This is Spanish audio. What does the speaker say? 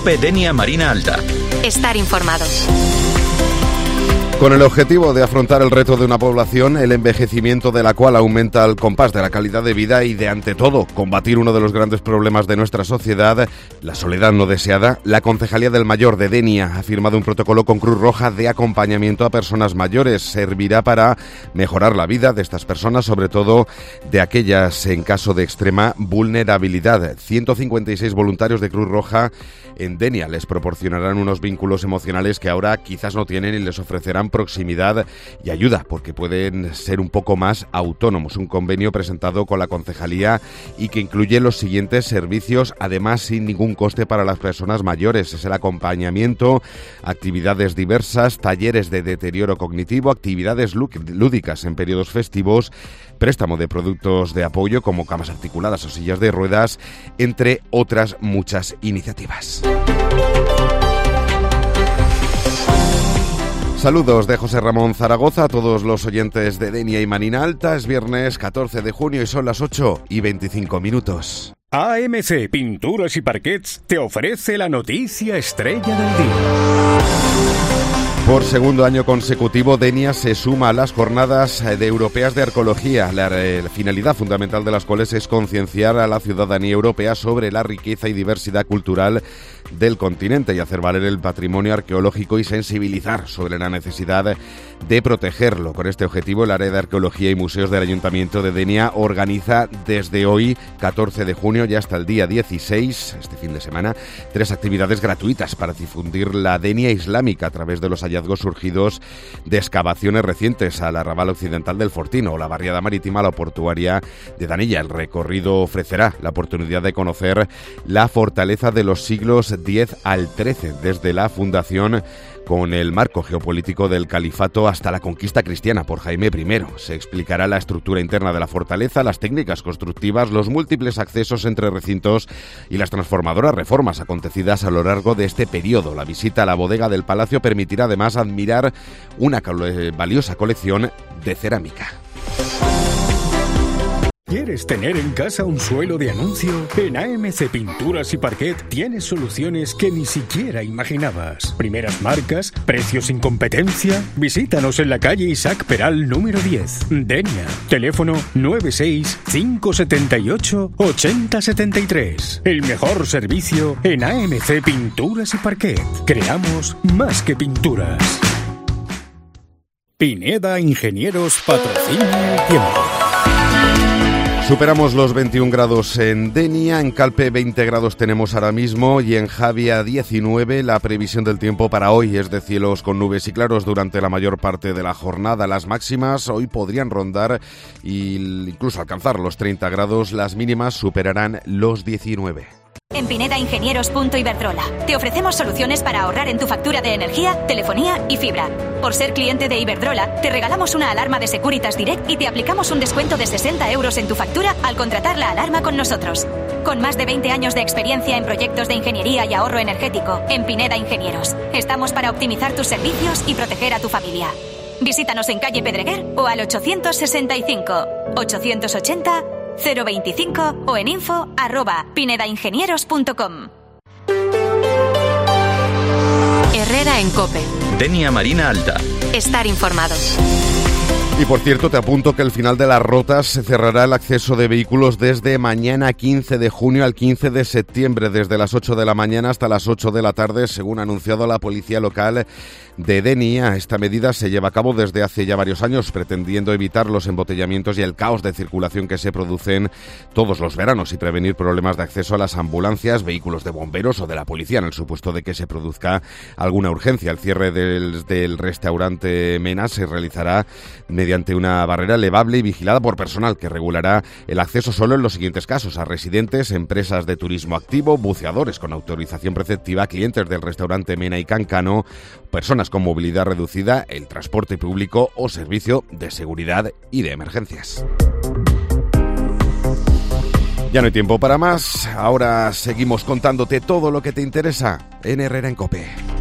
COPE Denia Marina Alta. Estar informados. Con el objetivo de afrontar el reto de una población, el envejecimiento de la cual aumenta al compás de la calidad de vida y de, ante todo, combatir uno de los grandes problemas de nuestra sociedad, la soledad no deseada, la Concejalía del Mayor de Denia ha firmado un protocolo con Cruz Roja de acompañamiento a personas mayores. Servirá para mejorar la vida de estas personas, sobre todo de aquellas en caso de extrema vulnerabilidad. 156 voluntarios de Cruz Roja en Denia les proporcionarán unos vínculos emocionales que ahora quizás no tienen y les ofrecerán proximidad y ayuda, porque pueden ser un poco más autónomos. Un convenio presentado con la Concejalía y que incluye los siguientes servicios, además sin ningún coste para las personas mayores. Es el acompañamiento, actividades diversas, talleres de deterioro cognitivo, actividades lúdicas en periodos festivos, préstamo de productos de apoyo como camas articuladas o sillas de ruedas, entre otras muchas iniciativas. Saludos de José Ramón Zaragoza a todos los oyentes de Denia y Marina Alta. Es viernes 14 de junio y son las 8:25. AMC Pinturas y Parquets te ofrece la noticia estrella del día. Por segundo año consecutivo, Denia se suma a las jornadas europeas de arqueología, la finalidad fundamental de las cuales es concienciar a la ciudadanía europea sobre la riqueza y diversidad cultural del continente y hacer valer el patrimonio arqueológico y sensibilizar sobre la necesidad de protegerlo. Con este objetivo, el área de arqueología y museos del Ayuntamiento de Denia organiza desde hoy, 14 de junio, y hasta el día 16, este fin de semana, 3 actividades gratuitas para difundir la Denia islámica a través de los hallazgos surgidos de excavaciones recientes al arrabal occidental del Fortino o la barriada marítima, la portuaria de Danilla. El recorrido ofrecerá la oportunidad de conocer la fortaleza de los siglos X al XIII, desde la fundación con el marco geopolítico del califato hasta la conquista cristiana por Jaime I. Se explicará la estructura interna de la fortaleza, las técnicas constructivas, los múltiples accesos entre recintos y las transformadoras reformas acontecidas a lo largo de este periodo. La visita a la bodega del palacio permitirá además admirar una valiosa colección de cerámica. ¿Quieres tener en casa un suelo de anuncio? En AMC Pinturas y Parquet tienes soluciones que ni siquiera imaginabas. Primeras marcas, precios sin competencia. Visítanos en la calle Isaac Peral número 10, Denia. Teléfono 96 578 8073. El mejor servicio en AMC Pinturas y Parquet. Creamos más que pinturas. Pineda Ingenieros patrocina el tiempo. Superamos los 21 grados en Denia, en Calpe 20 grados tenemos ahora mismo y en Javia 19. La previsión del tiempo para hoy es de cielos con nubes y claros durante la mayor parte de la jornada. Las máximas hoy podrían rondar e incluso alcanzar los 30 grados, las mínimas superarán los 19. En Pineda Ingenieros Iberdrola te ofrecemos soluciones para ahorrar en tu factura de energía, telefonía y fibra. Por ser cliente de Iberdrola, te regalamos una alarma de Securitas Direct y te aplicamos un descuento de 60 euros en tu factura al contratar la alarma con nosotros. Con más de 20 años de experiencia en proyectos de ingeniería y ahorro energético, en Pineda Ingenieros, estamos para optimizar tus servicios y proteger a tu familia. Visítanos en calle Pedreguer o al 865 880 025 o en info@pinedaingenieros.com. Herrera en COPE. Denia Marina Alta. Estar informados. Y por cierto, te apunto que al final de las rotas se cerrará el acceso de vehículos desde mañana 15 de junio al 15 de septiembre, desde las 8 de la mañana hasta las 8 de la tarde, según ha anunciado la Policía Local de Denia. Esta medida se lleva a cabo desde hace ya varios años, pretendiendo evitar los embotellamientos y el caos de circulación que se producen todos los veranos y prevenir problemas de acceso a las ambulancias, vehículos de bomberos o de la policía en el supuesto de que se produzca alguna urgencia. El cierre del restaurante Mena se realizará mediante una barrera elevable y vigilada por personal que regulará el acceso solo en los siguientes casos: a residentes, empresas de turismo activo, buceadores con autorización preceptiva, clientes del restaurante Mena y Cancano, personas con movilidad reducida, el transporte público o servicio de seguridad y de emergencias. Ya no hay tiempo para más, ahora seguimos contándote todo lo que te interesa en Herrera en COPE.